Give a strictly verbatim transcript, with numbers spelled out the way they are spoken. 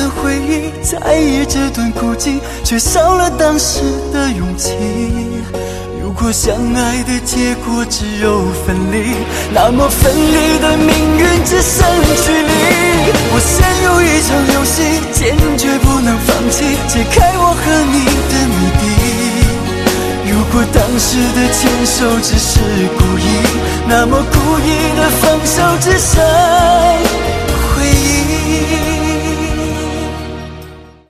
的回忆，在意这段孤寂，却少了当时的勇气。如果相爱的结果只有分离，那么分离的命运只剩距离。我陷入一场游戏，坚决不能放弃，解开我和你的谜底。如果当时的牵手只是故意，那么故意的放手只剩